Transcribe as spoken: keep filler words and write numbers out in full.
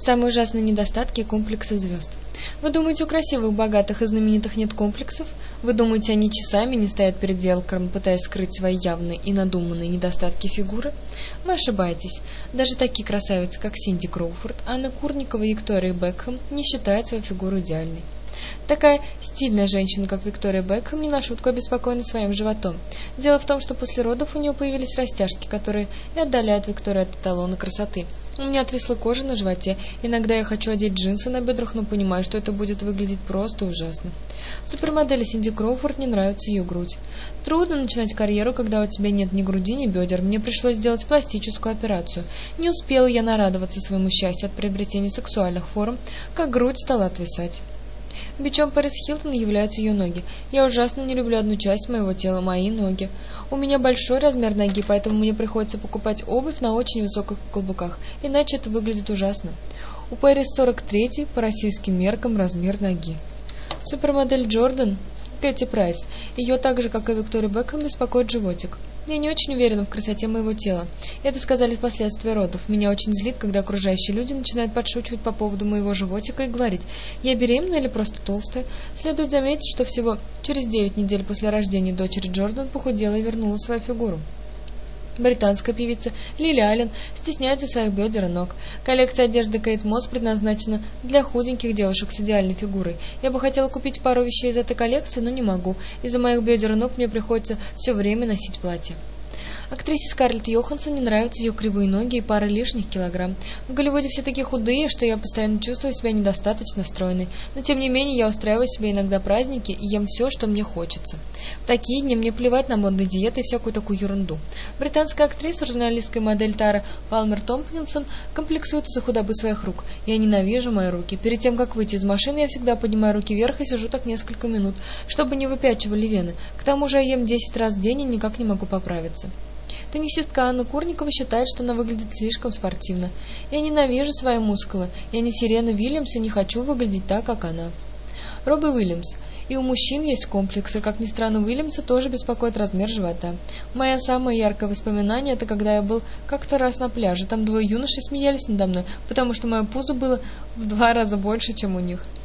Самые ужасные недостатки и комплексы звезд. Вы думаете, у красивых, богатых и знаменитых нет комплексов? Вы думаете, они часами не стоят перед зеркалом, пытаясь скрыть свои явные и надуманные недостатки фигуры? Вы ошибаетесь. Даже такие красавицы, как Синди Кроуфорд, Анна Курникова и Виктория Бекхэм, не считают свою фигуру идеальной. Такая стильная женщина, как Виктория Бекхэм, не на шутку обеспокоена своим животом. Дело в том, что после родов у нее появились растяжки, которые и отдаляют Викторию от эталона красоты. У меня отвисла кожа на животе. Иногда я хочу одеть джинсы на бедрах, но понимаю, что это будет выглядеть просто ужасно. Супермодели Синди Кроуфорд не нравится ее грудь. Трудно начинать карьеру, когда у тебя нет ни груди, ни бедер. Мне пришлось сделать пластическую операцию. Не успела я нарадоваться своему счастью от приобретения сексуальных форм, как грудь стала отвисать. Бичом Пэрис Хилтон являются ее ноги. Я ужасно не люблю одну часть моего тела, мои ноги. У меня большой размер ноги, поэтому мне приходится покупать обувь на очень высоких каблуках, иначе это выглядит ужасно. У Пэрис сорок третий по российским меркам размер ноги. Супермодель Джордан, Кэти Прайс, ее так же, как и Викторию Бекхэм, беспокоит животик. Я не очень уверена в красоте моего тела. Это сказались последствия родов. Меня очень злит, когда окружающие люди начинают подшучивать по поводу моего животика и говорить: я беременна или просто толстая? Следует заметить, что всего через девять недель после рождения дочери Джордан похудела и вернула свою фигуру. Британская певица Лили Аллен стесняется своих бедер и ног. Коллекция одежды Кейт Мосс предназначена для худеньких девушек с идеальной фигурой. Я бы хотела купить пару вещей из этой коллекции, но не могу. Из-за моих бедер и ног мне приходится все время носить платье. Актрисе Скарлетт Йоханссон не нравятся ее кривые ноги и пара лишних килограмм. В Голливуде все такие худые, что я постоянно чувствую себя недостаточно стройной. Но тем не менее я устраиваю себе иногда праздники и ем все, что мне хочется. В такие дни мне плевать на модные диеты и всякую такую ерунду. Британская актриса, журналистка и модель Тара Палмер Томпкинсон комплексует из-за худобы своих рук. Я ненавижу мои руки. Перед тем, как выйти из машины, я всегда поднимаю руки вверх и сижу так несколько минут, чтобы не выпячивали вены. К тому же я ем десять раз в день и никак не могу поправиться. Теннисистка Анна Курникова считает, что она выглядит слишком спортивно. Я ненавижу свои мускулы. Я не Сирена Уильямс и не хочу выглядеть так, как она. Робби Уильямс. И у мужчин есть комплексы. Как ни странно, Уильямса тоже беспокоит размер живота. Мое самое яркое воспоминание — это когда я был как-то раз на пляже. Там двое юношей смеялись надо мной, потому что мое пузо было в два раза больше, чем у них.